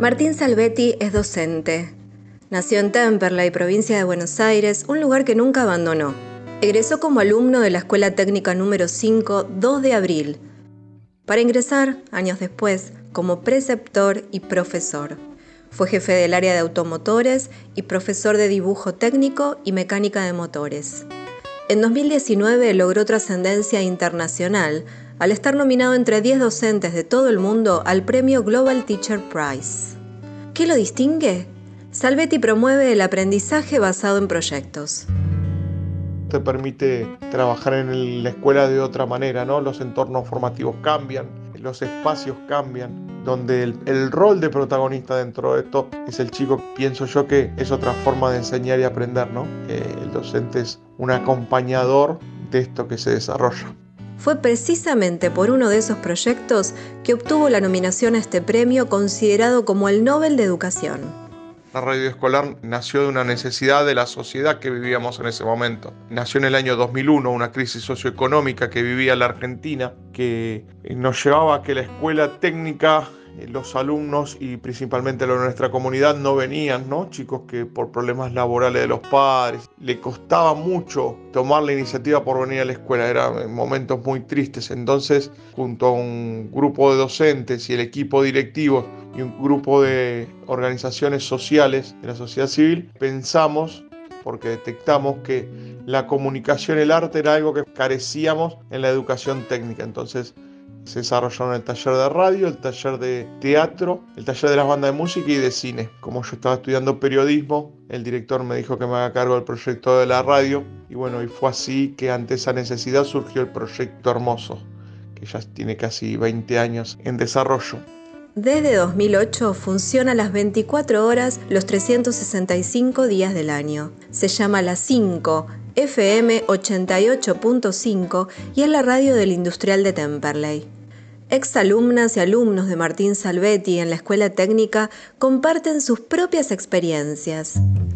Martín Salvetti es docente. Nació en Temperley, provincia de Buenos Aires, un lugar que nunca abandonó. Egresó como alumno de la Escuela Técnica número 5, 2 de abril, para ingresar, años después, como preceptor y profesor. Fue jefe del área de automotores y profesor de dibujo técnico y mecánica de motores. En 2019 logró trascendencia internacional al estar nominado entre 10 docentes de todo el mundo al premio Global Teacher Prize. ¿Qué lo distingue? Salvetti promueve el aprendizaje basado en proyectos. Te permite trabajar en la escuela de otra manera, ¿no? Los entornos formativos cambian, los espacios cambian, donde el rol de protagonista dentro de esto es el chico. Pienso yo que es otra forma de enseñar y aprender, ¿no? El docente es un acompañador de esto que se desarrolla. Fue precisamente por uno de esos proyectos que obtuvo la nominación a este premio, considerado como el Nobel de Educación. La radio escolar nació de una necesidad de la sociedad que vivíamos en ese momento. Nació en el año 2001, una crisis socioeconómica que vivía la Argentina, que nos llevaba a que la escuela técnica, los alumnos y principalmente los de nuestra comunidad no venían, ¿no? Chicos que por problemas laborales de los padres le costaba mucho tomar la iniciativa por venir a la escuela, eran momentos muy tristes. Entonces, junto a un grupo de docentes y el equipo directivo y un grupo de organizaciones sociales de la sociedad civil, pensamos, porque detectamos que la comunicación y el arte era algo que carecíamos en la educación técnica. Entonces se desarrollaron el taller de radio, el taller de teatro, el taller de las bandas de música y de cine. Como yo estaba estudiando periodismo, el director me dijo que me haga cargo del proyecto de la radio. Y bueno, y fue así que ante esa necesidad surgió el proyecto Hermoso, que ya tiene casi 20 años en desarrollo. Desde 2008 funciona las 24 horas, los 365 días del año. Se llama La 5, FM 88.5 y es la radio del Industrial de Temperley. Exalumnas y alumnos de Martín Salvetti en la Escuela Técnica comparten sus propias experiencias.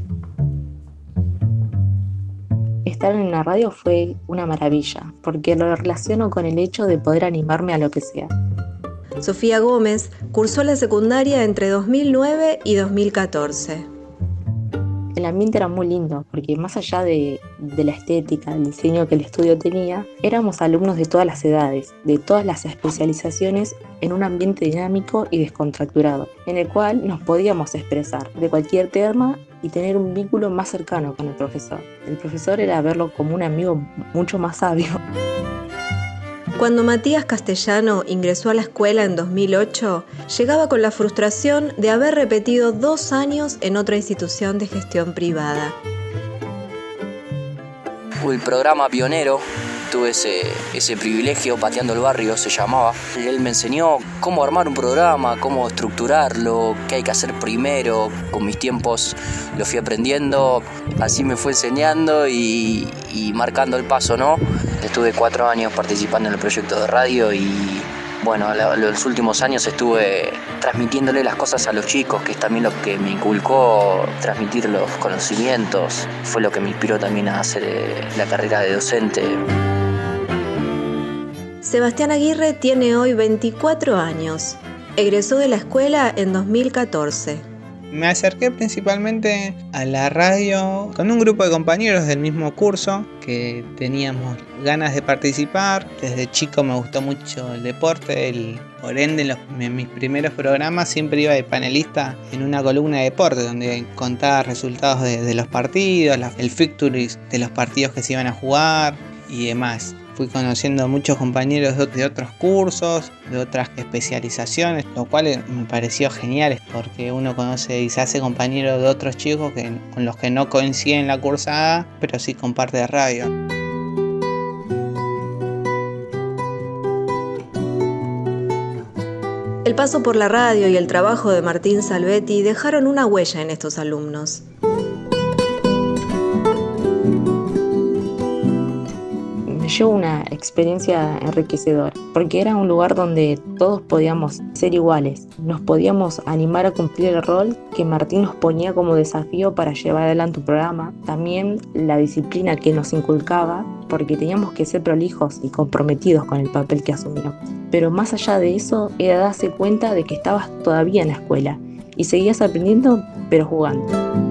Estar en la radio fue una maravilla, porque lo relaciono con el hecho de poder animarme a lo que sea. Sofía Gómez cursó la secundaria entre 2009 y 2014. El ambiente era muy lindo, porque más allá de la estética, el diseño que el estudio tenía, éramos alumnos de todas las edades, de todas las especializaciones, en un ambiente dinámico y descontracturado, en el cual nos podíamos expresar de cualquier tema y tener un vínculo más cercano con el profesor. El profesor era verlo como un amigo mucho más sabio. Cuando Matías Castellano ingresó a la escuela en 2008, llegaba con la frustración de haber repetido 2 años en otra institución de gestión privada. El programa pionero, tuve ese privilegio, Pateando el Barrio se llamaba. Él me enseñó cómo armar un programa, cómo estructurarlo, qué hay que hacer primero. Con mis tiempos lo fui aprendiendo, así me fue enseñando y marcando el paso, ¿no? Estuve 4 años participando en el proyecto de radio y bueno, los últimos años estuve transmitiéndole las cosas a los chicos, que es también lo que me inculcó transmitir los conocimientos. Fue lo que me inspiró también a hacer la carrera de docente. Sebastián Aguirre tiene hoy 24 años. Egresó de la escuela en 2014. Me acerqué principalmente a la radio con un grupo de compañeros del mismo curso que teníamos ganas de participar. Desde chico me gustó mucho el deporte, por ende en mis primeros programas siempre iba de panelista en una columna de deporte donde contaba resultados de los partidos, el fixture de los partidos que se iban a jugar y demás. Fui conociendo a muchos compañeros de otros cursos, de otras especializaciones, lo cual me pareció genial porque uno conoce y se hace compañero de otros chicos con los que no coincide en la cursada, pero sí comparte radio. El paso por la radio y el trabajo de Martín Salvetti dejaron una huella en estos alumnos. Llevo una experiencia enriquecedora, porque era un lugar donde todos podíamos ser iguales, nos podíamos animar a cumplir el rol que Martín nos ponía como desafío para llevar adelante un programa, también la disciplina que nos inculcaba, porque teníamos que ser prolijos y comprometidos con el papel que asumíamos. Pero más allá de eso, era darse cuenta de que estabas todavía en la escuela y seguías aprendiendo, pero jugando.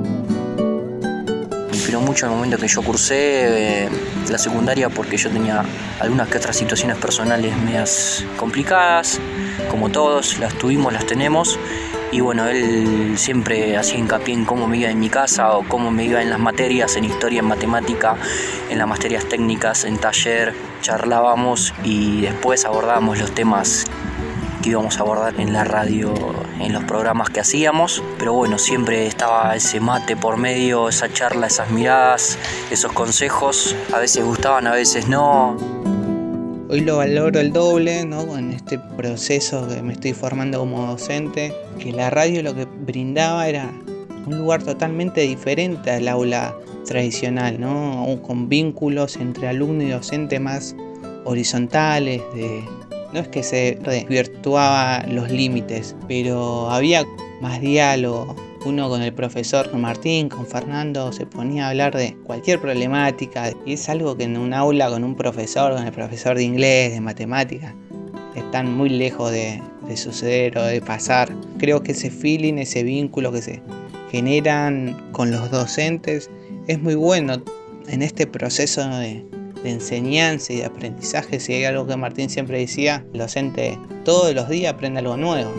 Me inspiró mucho el momento que yo cursé la secundaria porque yo tenía algunas que otras situaciones personales medias complicadas, como todos, las tuvimos, las tenemos. Y bueno, él siempre hacía hincapié en cómo me iba en mi casa o cómo me iba en las materias, en historia, en matemática, en las materias técnicas, en taller. Charlábamos y después abordábamos los temas que íbamos a abordar en la radio, en los programas que hacíamos. Pero bueno, siempre estaba ese mate por medio, esa charla, esas miradas, esos consejos. A veces gustaban, a veces no. Hoy lo valoro el doble, ¿no? En este proceso que me estoy formando como docente, que la radio lo que brindaba era un lugar totalmente diferente al aula tradicional, ¿no? Con vínculos entre alumno y docente más horizontales, no es que se desvirtuaban los límites, pero había más diálogo. Uno con el profesor, con Martín, con Fernando, se ponía a hablar de cualquier problemática. Y es algo que en un aula con un profesor, con el profesor de inglés, de matemática, están muy lejos de suceder o de pasar. Creo que ese feeling, ese vínculo que se generan con los docentes es muy bueno en este proceso de enseñanza y de aprendizaje. Si hay algo que Martín siempre decía, el docente todos los días aprende algo nuevo.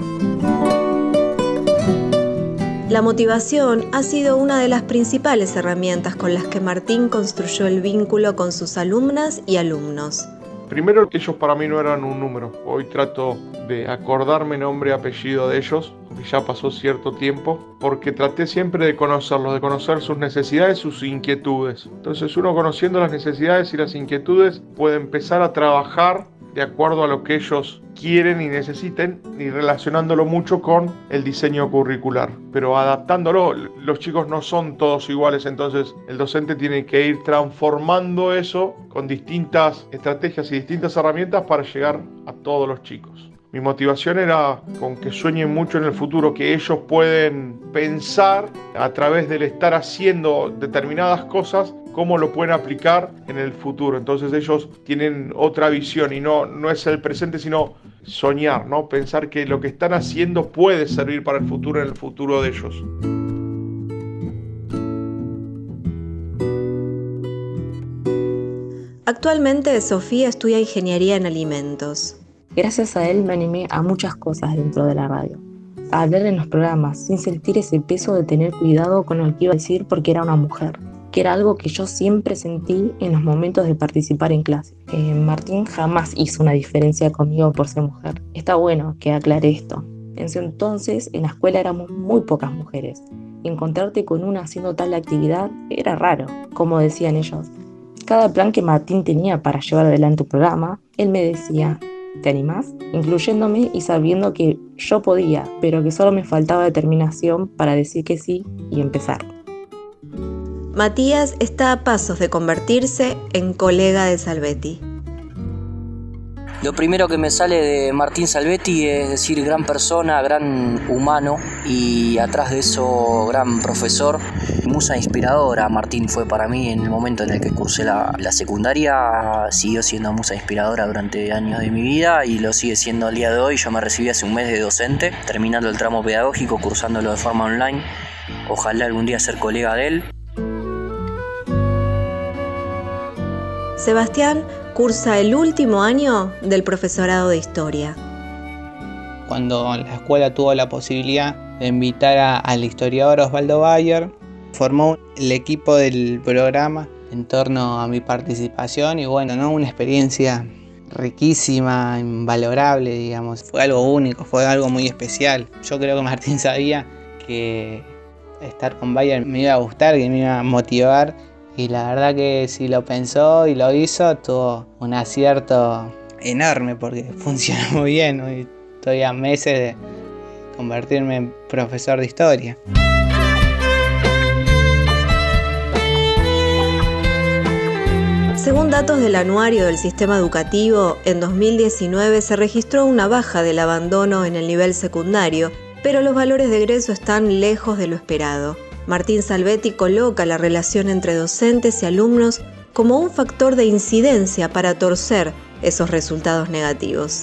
La motivación ha sido una de las principales herramientas con las que Martín construyó el vínculo con sus alumnas y alumnos. Primero, ellos para mí no eran un número. Hoy trato de acordarme nombre y apellido de ellos, porque ya pasó cierto tiempo, porque traté siempre de conocerlos, de conocer sus necesidades, sus inquietudes. Entonces uno conociendo las necesidades y las inquietudes puede empezar a trabajar de acuerdo a lo que ellos quieren y necesiten, y relacionándolo mucho con el diseño curricular, pero adaptándolo. Los chicos no son todos iguales, entonces el docente tiene que ir transformando eso con distintas estrategias y distintas herramientas para llegar a todos los chicos. Mi motivación era con que sueñen mucho en el futuro, que ellos pueden pensar a través del estar haciendo determinadas cosas, cómo lo pueden aplicar en el futuro. Entonces ellos tienen otra visión y no es el presente, sino soñar, ¿no? Pensar que lo que están haciendo puede servir para el futuro, en el futuro de ellos. Actualmente Sofía estudia ingeniería en alimentos. Gracias a él me animé a muchas cosas dentro de la radio. A hablar en los programas sin sentir ese peso de tener cuidado con lo que iba a decir porque era una mujer, que era algo que yo siempre sentí en los momentos de participar en clase. Martín jamás hizo una diferencia conmigo por ser mujer. Está bueno que aclare esto. En ese entonces, en la escuela éramos muy pocas mujeres. Encontrarte con una haciendo tal actividad era raro, como decían ellos. Cada plan que Martín tenía para llevar adelante un programa, él me decía: ¿te animás? Incluyéndome y sabiendo que yo podía, pero que solo me faltaba determinación para decir que sí y empezar. Matías está a pasos de convertirse en colega de Salvetti. Lo primero que me sale de Martín Salvetti es decir, gran persona, gran humano, y atrás de eso, gran profesor, musa inspiradora. Martín fue para mí en el momento en el que cursé la secundaria, siguió siendo musa inspiradora durante años de mi vida y lo sigue siendo al día de hoy. Yo me recibí hace un mes de docente, terminando el tramo pedagógico, cursándolo de forma online. Ojalá algún día ser colega de él. Sebastián cursa el último año del profesorado de historia. Cuando la escuela tuvo la posibilidad de invitar al historiador Osvaldo Bayer, formó el equipo del programa en torno a mi participación y bueno, ¿no? Una experiencia riquísima, invalorable, digamos. Fue algo único, fue algo muy especial. Yo creo que Martín sabía que estar con Bayer me iba a gustar, que me iba a motivar. Y la verdad que si lo pensó y lo hizo, tuvo un acierto enorme porque funciona muy bien, ¿no? Y estoy a meses de convertirme en profesor de historia. Según datos del anuario del sistema educativo, en 2019 se registró una baja del abandono en el nivel secundario, pero los valores de egreso están lejos de lo esperado. Martín Salvetti coloca la relación entre docentes y alumnos como un factor de incidencia para torcer esos resultados negativos.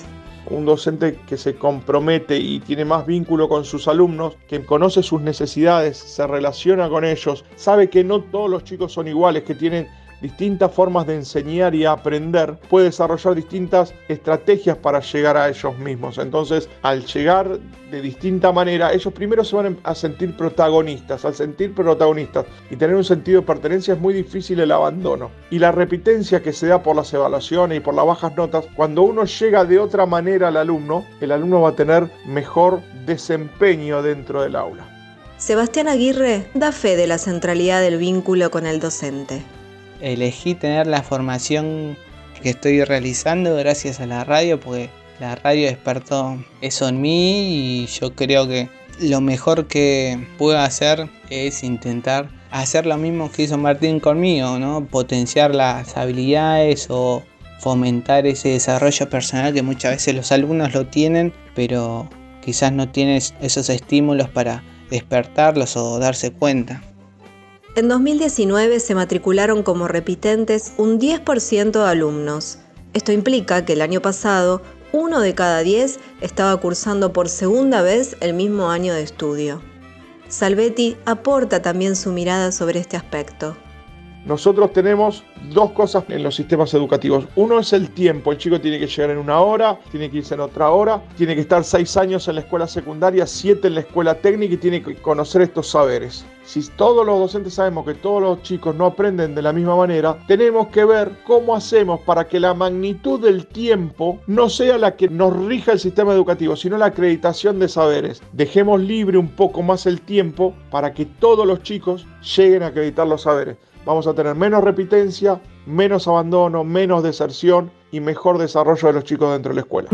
un docente que se compromete y tiene más vínculo con sus alumnos, que conoce sus necesidades, se relaciona con ellos, sabe que no todos los chicos son iguales, que tienen distintas formas de enseñar y aprender, puede desarrollar distintas estrategias para llegar a ellos mismos. Entonces, al llegar de distinta manera, ellos primero se van a sentir protagonistas. Al sentir protagonistas y tener un sentido de pertenencia, es muy difícil el abandono. Y la repitencia que se da por las evaluaciones y por las bajas notas, cuando uno llega de otra manera al alumno, el alumno va a tener mejor desempeño dentro del aula. Sebastián Aguirre da fe de la centralidad del vínculo con el docente. Elegí tener la formación que estoy realizando gracias a la radio, porque la radio despertó eso en mí y yo creo que lo mejor que puedo hacer es intentar hacer lo mismo que hizo Martín conmigo, ¿no? Potenciar las habilidades o fomentar ese desarrollo personal que muchas veces los alumnos lo tienen, pero quizás no tienen esos estímulos para despertarlos o darse cuenta. En 2019 se matricularon como repitentes un 10% de alumnos. Esto implica que el año pasado, 1 de cada 10 estaba cursando por segunda vez el mismo año de estudio. Salvetti aporta también su mirada sobre este aspecto. Nosotros tenemos dos cosas en los sistemas educativos. Uno es el tiempo. El chico tiene que llegar en una hora, tiene que irse en otra hora, tiene que estar 6 años en la escuela secundaria, 7 en la escuela técnica y tiene que conocer estos saberes. Si todos los docentes sabemos que todos los chicos no aprenden de la misma manera, tenemos que ver cómo hacemos para que la magnitud del tiempo no sea la que nos rija el sistema educativo, sino la acreditación de saberes. Dejemos libre un poco más el tiempo para que todos los chicos lleguen a acreditar los saberes. Vamos a tener menos repitencia, menos abandono, menos deserción y mejor desarrollo de los chicos dentro de la escuela.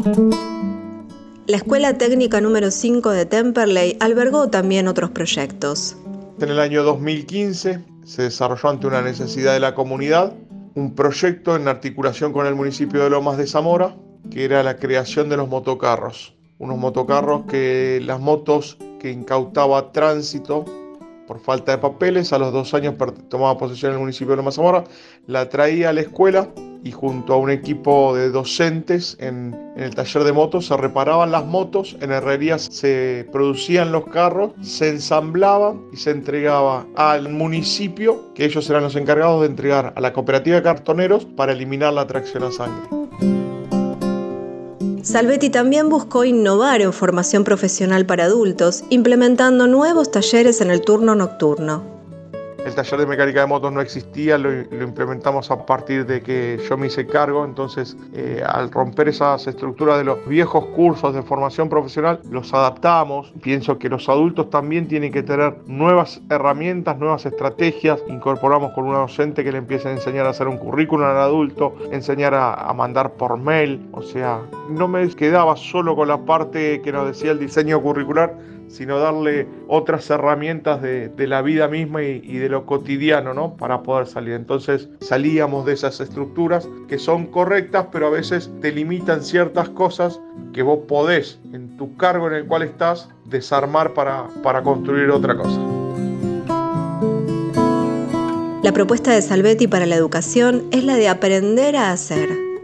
La Escuela Técnica número 5 de Temperley albergó también otros proyectos. En el año 2015 se desarrolló ante una necesidad de la comunidad un proyecto en articulación con el municipio de Lomas de Zamora, que era la creación de los motocarros. Unos motocarros que las motos que incautaba Tránsito por falta de papeles, a los 2 años tomaba posesión el municipio de Lomas de Zamora, la traía a la escuela y junto a un equipo de docentes en el taller de motos se reparaban las motos, en herrerías se producían los carros, se ensamblaban y se entregaba al municipio, que ellos eran los encargados de entregar a la cooperativa de cartoneros para eliminar la tracción a sangre. Salvetti también buscó innovar en formación profesional para adultos, implementando nuevos talleres en el turno nocturno. El taller de mecánica de motos no existía, lo implementamos a partir de que yo me hice cargo, entonces al romper esas estructuras de los viejos cursos de formación profesional, los adaptamos. Pienso que los adultos también tienen que tener nuevas herramientas, nuevas estrategias. Incorporamos con una docente que le empiece a enseñar a hacer un currículum al adulto, enseñar a mandar por mail, o sea, no me quedaba solo con la parte que nos decía el diseño curricular, sino darle otras herramientas de la vida misma y de lo cotidiano, ¿no? Para poder salir. Entonces salíamos de esas estructuras que son correctas, pero a veces te limitan ciertas cosas que vos podés, en tu cargo en el cual estás, desarmar para construir otra cosa. La propuesta de Salvetti para la educación es la de aprender a hacer.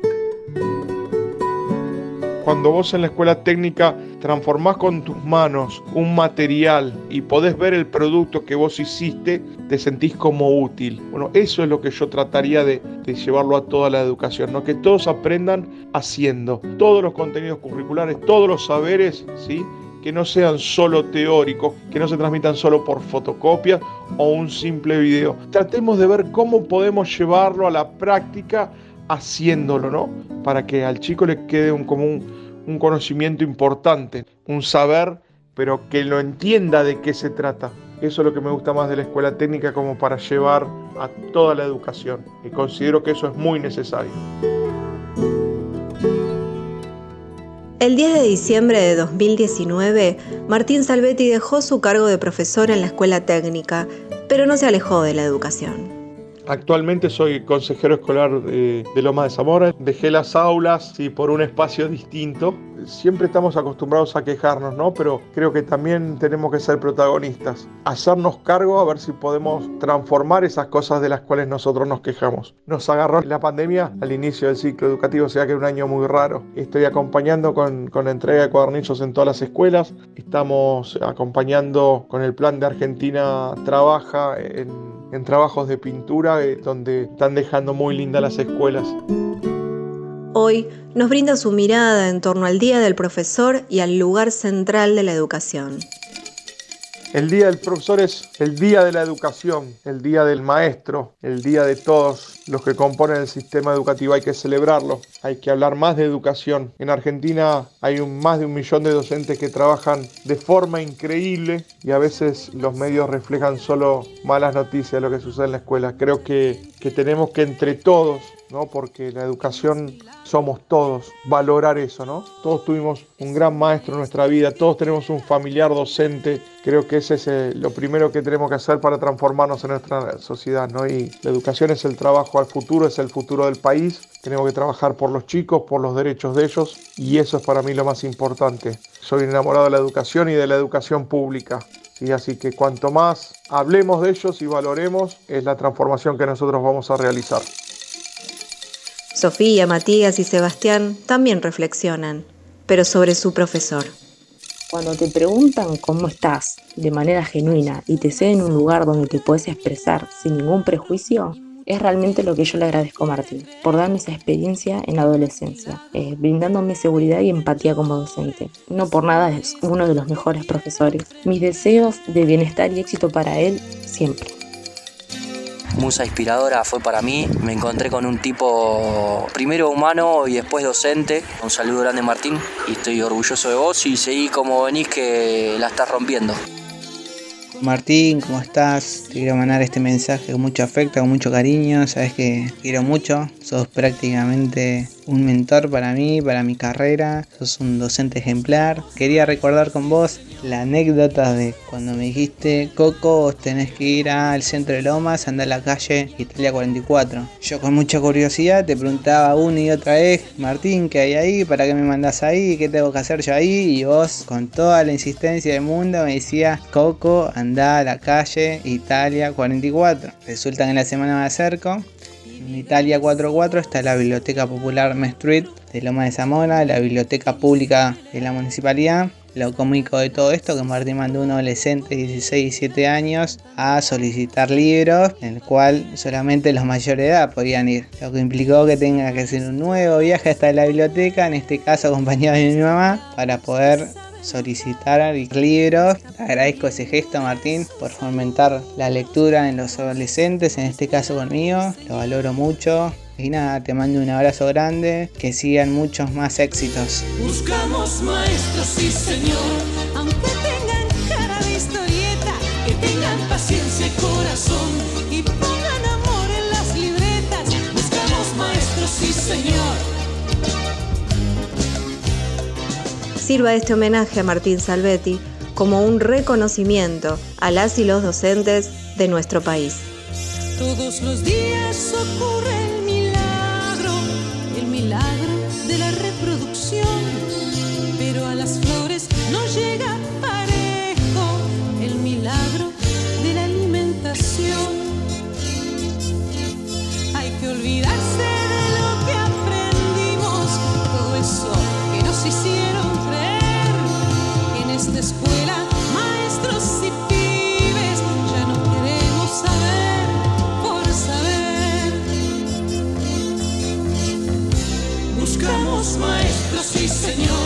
Cuando vos en la escuela técnica transformás con tus manos un material y podés ver el producto que vos hiciste, te sentís como útil. Bueno, eso es lo que yo trataría de llevarlo a toda la educación, ¿no? Que todos aprendan haciendo. Todos los contenidos curriculares, todos los saberes, ¿sí? Que no sean solo teóricos, que no se transmitan solo por fotocopias o un simple video. Tratemos de ver cómo podemos llevarlo a la práctica haciéndolo, ¿no? Para que al chico le quede un conocimiento importante, un saber, pero que lo entienda de qué se trata. Eso es lo que me gusta más de la escuela técnica como para llevar a toda la educación. Y considero que eso es muy necesario. El 10 de diciembre de 2019, Martín Salvetti dejó su cargo de profesor en la escuela técnica, pero no se alejó de la educación. Actualmente soy consejero escolar de Loma de Zamora. Dejé las aulas por un espacio distinto. Siempre estamos acostumbrados a quejarnos, ¿no? Pero creo que también tenemos que ser protagonistas. Hacernos cargo a ver si podemos transformar esas cosas de las cuales nosotros nos quejamos. Nos agarró la pandemia al inicio del ciclo educativo, o sea que es un año muy raro. Estoy acompañando con la entrega de cuadernillos en todas las escuelas. Estamos acompañando con el plan de Argentina Trabaja en trabajos de pintura, donde están dejando muy lindas las escuelas. Hoy nos brinda su mirada en torno al Día del Profesor y al lugar central de la educación. El Día del Profesor es el día de la educación, el día del maestro, el día de todos los que componen el sistema educativo. Hay que celebrarlo, hay que hablar más de educación. En Argentina hay más de 1 millón de docentes que trabajan de forma increíble y a veces los medios reflejan solo malas noticias de lo que sucede en la escuela. Creo que tenemos que entre todos, ¿no? Porque la educación somos todos, valorar eso, ¿no? Todos tuvimos un gran maestro en nuestra vida, todos tenemos un familiar docente. Creo que ese es lo primero que tenemos que hacer para transformarnos en nuestra sociedad, ¿no? Y la educación es el trabajo al futuro, es el futuro del país. Tenemos que trabajar por los chicos, por los derechos de ellos, y eso es para mí lo más importante. Soy enamorado de la educación y de la educación pública. Sí, así que cuanto más hablemos de ellos y valoremos, es la transformación que nosotros vamos a realizar. Sofía, Matías y Sebastián también reflexionan, pero sobre su profesor. Cuando te preguntan cómo estás de manera genuina y te ceden un lugar donde te puedes expresar sin ningún prejuicio, es realmente lo que yo le agradezco a Martín, por darme esa experiencia en la adolescencia, brindándome seguridad y empatía como docente. No por nada es uno de los mejores profesores. Mis deseos de bienestar y éxito para él siempre. Musa inspiradora fue para mí. Me encontré con un tipo primero humano y después docente. Un saludo grande, Martín, y estoy orgulloso de vos y seguí como venís, que la estás rompiendo. Martín, ¿cómo estás? Te quiero mandar este mensaje con mucho afecto, con mucho cariño. Sabes que quiero mucho. Sos prácticamente un mentor para mí, para mi carrera. Sos un docente ejemplar. Quería recordar con vos la anécdota de cuando me dijiste: Coco, vos tenés que ir al centro de Lomas, andar a la calle Italia 44. Yo con mucha curiosidad te preguntaba una y otra vez: Martín, ¿qué hay ahí? ¿Para qué me mandás ahí? ¿Qué tengo que hacer yo ahí? Y vos, con toda la insistencia del mundo, me decías: Coco, andá a la calle Italia 44. Resulta que en la semana me acerco. En Italia 44 está la Biblioteca Popular Street de Loma de Zamora, la biblioteca pública de la municipalidad. Lo cómico de todo esto, que Martín mandó a un adolescente de 16 y 17 años a solicitar libros, en el cual solamente los mayores de edad podían ir. Lo que implicó que tenga que hacer un nuevo viaje hasta la biblioteca, en este caso acompañado de mi mamá, para poder solicitar libros. Te agradezco ese gesto, Martín, por fomentar la lectura en los adolescentes, en este caso conmigo. Lo valoro mucho. Y nada, te mando un abrazo grande, que sigan muchos más éxitos. Buscamos maestros, sí señor, aunque tengan cara de historieta, que tengan paciencia y corazón y pongan amor en las libretas. Buscamos maestros, sí señor. Sirva este homenaje a Martín Salvetti como un reconocimiento a las y los docentes de nuestro país. Todos los días ocurre el milagro de la reproducción, pero a las flores no llega parejo el milagro de la alimentación. Hay que olvidarse de lo que aprendimos, todo eso que nos hicieron creer, que en esta escuela maestros y pibes ya no queremos saber por saber. Buscamos maestros, sí señor.